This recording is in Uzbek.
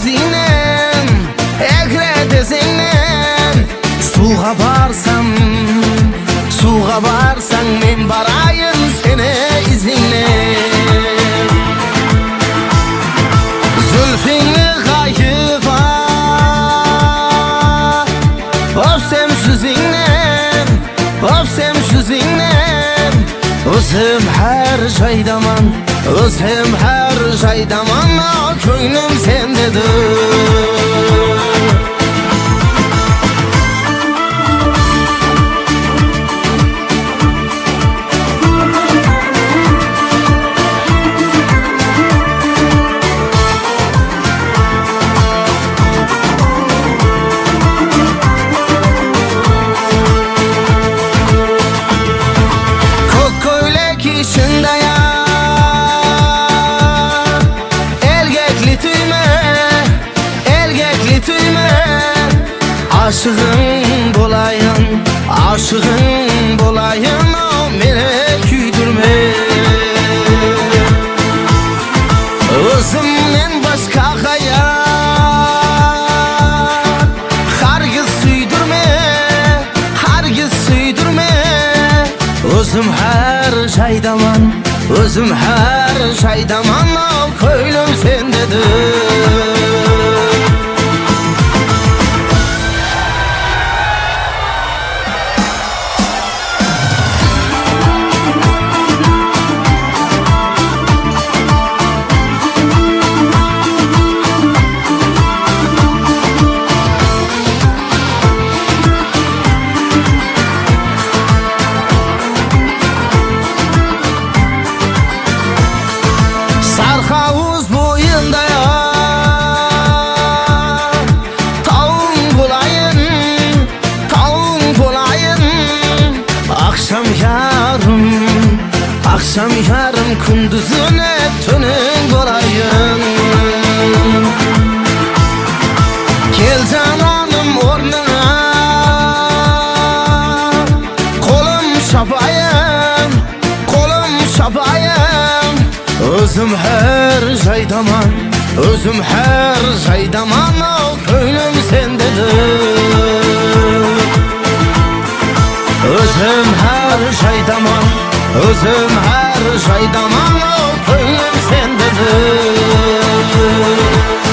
özünem egre dezenem suğa barsan men barayın sene izinle zülfini gayıba ofsem yüzünem özüm her jaydaman koynum sendedir aşığın bolayın o mene küydürme özümden başka hayat hargiz süydürme özüm her jaydaman o koynum sendedir Akşam yarım kunduzune tönün olayım gel cananım ornuna kolum şabayım özüm her jaydaman o koynum sendedir özüm her jaydaman o koynum sendedir